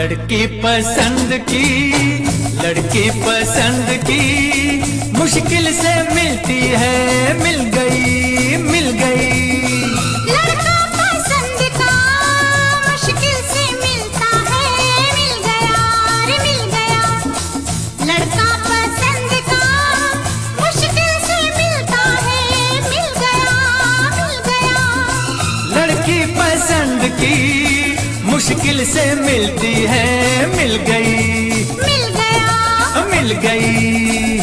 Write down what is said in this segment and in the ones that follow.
लड़की पसंद की, लड़की पसंद की, मुश्किल से मिलती है, मिल गई, मिल गई। लड़का पसंद का मुश्किल से मिलता है, मिल गया रे मिल गया। लड़का पसंद का मुश्किल से मिलता है, मिल गया, मिल गया। लड़की पसंद की मुश्किल से मिलती है, मिल गई, मिल गया, मिल गई।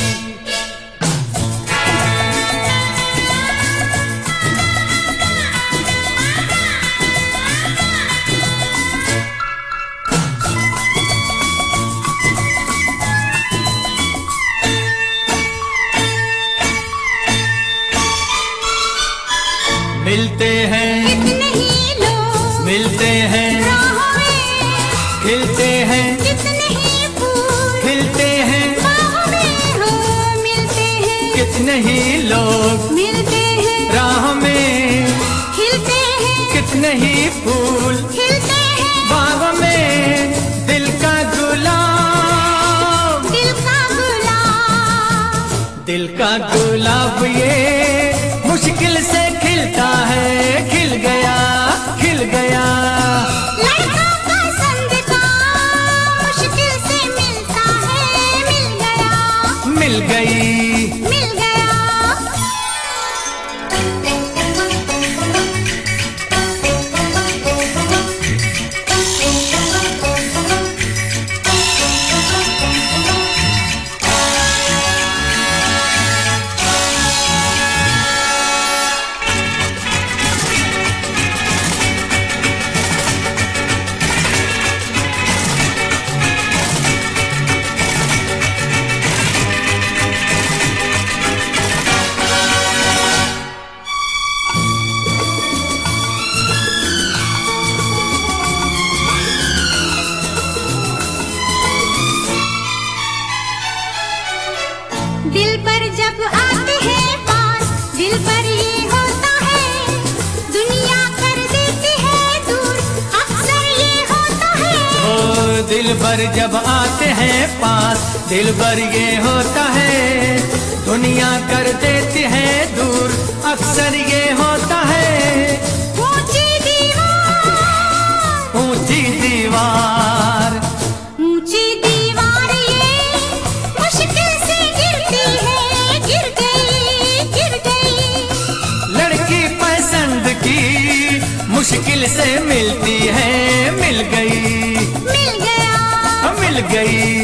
मिलते हैं कितने ही लोग, मिलते हैं राहों में खिलते हैं, कितने ही फूल, खिलते हैं बाहों में हो मिलते हैं, कितने ही लोग, मिलते हैं राह में खिलते हैं, कितने ही फूल, खिलते हैं बाग में दिल का गुलाब, दिल का गुलाब। दिल का गुलाब ये मुश्किल से खिलता है, खिल गया, खिल गया। लड़का पसंद का मुश्किल से मिलता है, मिल गया, मिल गई, मिल गया। दिल पर जब आते हैं पास, दिल पर ये होता है, दुनिया कर देती है दूर, अक्सर ये होता है। ओ दिल भर जब आते हैं पास, दिल भर ये होता है, दुनिया कर देती है दूर, अक्सर ये होता है। ऊंची दीवार, ऊंची दीवार, ऊंची दीवार ये मुश्किल से गिरती है, गिर गई, गिर गई। लड़की पसंद की मुश्किल से मिलती है, मिल गई, मिल गया, मिल गई।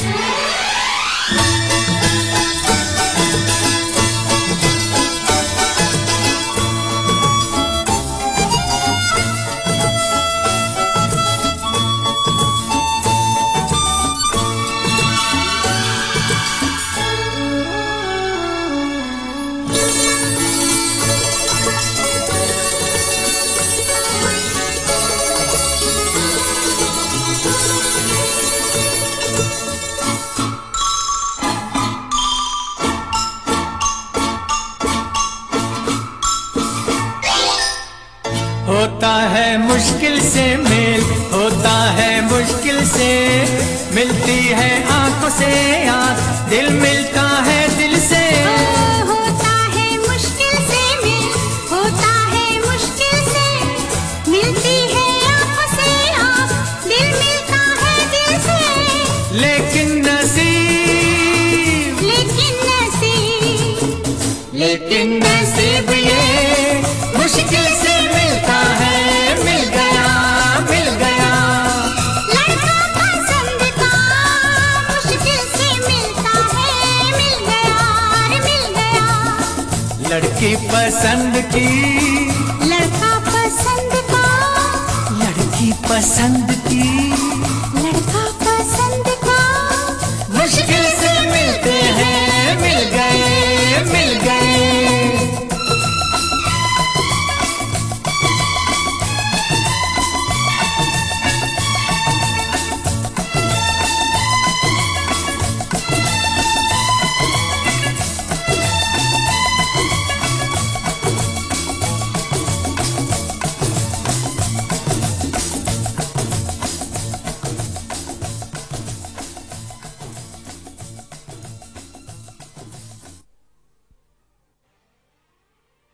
होता है मुश्किल से मेल, होता है मुश्किल से, मिलती है आंखों से आंख, दिल मिलता है दिल से। होता है मुश्किल से मिल, होता है मुश्किल से, मिलती है आंखों से आंख, दिल मिलता है दिल से। लेकिन नसीब, लेकिन नसीब, लेकिन नसीब ये मुश्किल से मिलता है, मिल गया, मिल गया। लड़का पसंद का मुश्किल से मिलता है, मिल गया रे मिल गया। लड़की पसंद की, लड़का पसंद का, लड़की पसंद की,